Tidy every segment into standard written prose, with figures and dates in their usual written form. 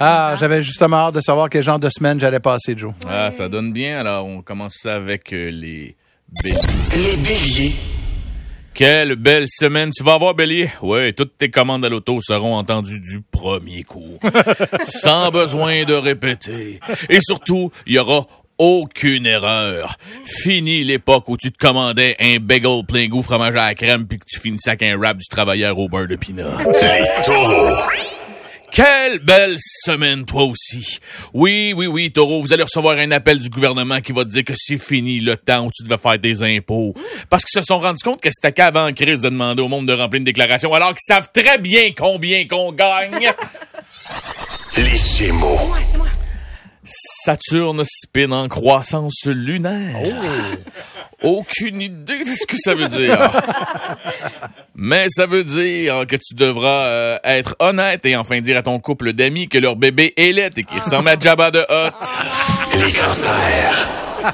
Ah, j'avais justement hâte de savoir quel genre de semaine j'allais passer, Joe. Ah, ça donne bien. Alors, on commence ça avec les béliers. Les béliers. Quelle belle semaine tu vas avoir, bélier. Ouais, toutes tes commandes à l'auto seront entendues du premier coup. Sans besoin de répéter. Et surtout, il y aura aucune erreur. Fini l'époque où tu te commandais un bagel plein goût fromage à la crème puis que tu finissais avec un wrap du travailleur au beurre de pinot. Les taureaux. Quelle belle semaine, toi aussi. Oui, Taureau, vous allez recevoir un appel du gouvernement qui va te dire que c'est fini le temps où tu devais faire tes impôts. Parce qu'ils se sont rendus compte que c'était qu'avant la crise de demander au monde de remplir une déclaration, alors qu'ils savent très bien combien qu'on gagne. Les gémeaux. C'est moi. Saturne spin en croissance lunaire. Aucune idée de ce que ça veut dire. Mais ça veut dire que tu devras être honnête et enfin dire à ton couple d'amis que leur bébé est laid et qu'il ressemble à Jabba de Hutt. Les cancers.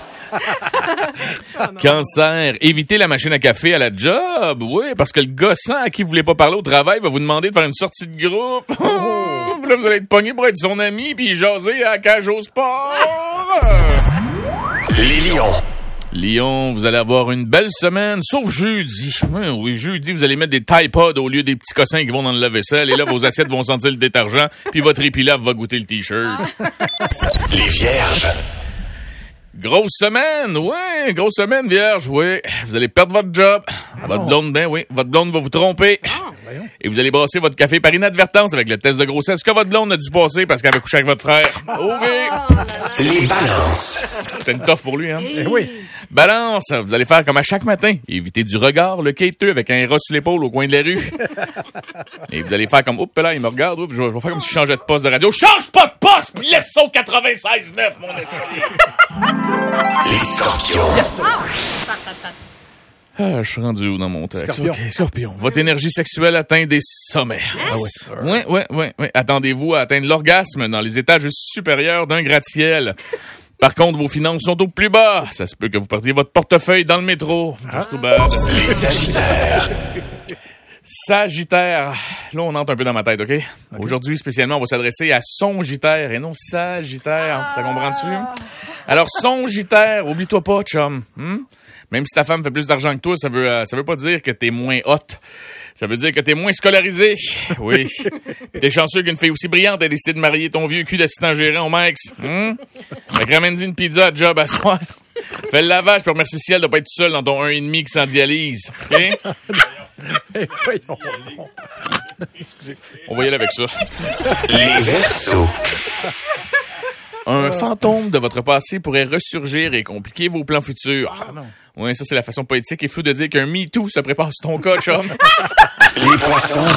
Cancer, évitez la machine à café à la job. Oui, parce que le gossant à qui vous voulez pas parler au travail va vous demander de faire une sortie de groupe. Là, vous allez être pogné pour être son ami puis jaser à la cage au sport. Les lions. Lyon, vous allez avoir une belle semaine, sauf jeudi. Oui, jeudi, vous allez mettre des Tide Pods au lieu des petits cossins qui vont dans le lave-vaisselle. Et là, vos assiettes vont sentir le détergent, puis votre épilave va goûter le T-shirt. Les vierges. Grosse semaine, vierge, oui. Vous allez perdre votre job. Votre blonde, votre blonde va vous tromper. Et vous allez brasser votre café par inadvertance avec le test de grossesse que votre blonde a dû passer parce qu'elle avait couché avec votre frère. OK. Les balances. C'était une toffe pour lui, hein? Oui. Balance, vous allez faire comme à chaque matin. Évitez du regard, le quêteux avec un rat sur l'épaule au coin de la rue. Et vous allez faire comme, oups là, il me regarde, oups, je vais faire comme si je changeais de poste de radio. Change pas de poste, puis laisse ça au 96.9, mon esti. Les scorpions. Ah, je suis rendu où dans mon texte? Scorpion. OK, Scorpion. Votre énergie sexuelle atteint des sommets. Oui. Attendez-vous à atteindre l'orgasme dans les étages supérieurs d'un gratte-ciel. Par contre, vos finances sont au plus bas. Ça se peut que vous perdiez votre portefeuille dans le métro. Just too bad. Les sagittaires. Sagittaire. Là, on entre un peu dans ma tête, OK? Aujourd'hui, spécialement, on va s'adresser à Songitaire et non Sagittaire. T'as compris-tu? Alors, Songitaire, oublie-toi pas, chum. Même si ta femme fait plus d'argent que toi, ça veut pas dire que t'es moins hot. Ça veut dire que t'es moins scolarisé. Oui. Puis t'es chanceux qu'une fille aussi brillante ait décidé de marier ton vieux cul d'assistant gérant au Max. Fait que ramène-y une pizza à job à soir. Fais le lavage pour remercier ciel de pas être tout seul dans ton 1,5 qui s'en dialyse. OK? On va y aller avec ça. Les verseaux. Un fantôme de votre passé pourrait ressurgir et compliquer vos plans futurs. Oui, ça, c'est la façon poétique et floue de dire qu'un MeToo se prépare sur ton cas, chum. Les poissons.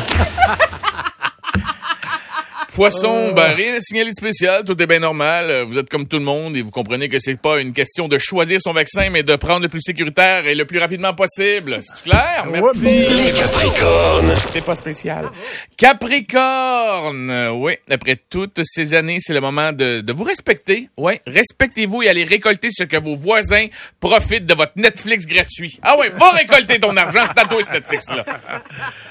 Poisson, rien à signaler de spécial, tout est bien normal. Vous êtes comme tout le monde et vous comprenez que c'est pas une question de choisir son vaccin, mais de prendre le plus sécuritaire et le plus rapidement possible. C'est clair? Merci. Les capricornes. C'est pas spécial. Capricorne, oui. Après toutes ces années, c'est le moment de vous respecter. Oui, respectez-vous et allez récolter ce que vos voisins profitent de votre Netflix gratuit. Ah oui, va récolter ton argent, c'est à toi ce Netflix-là.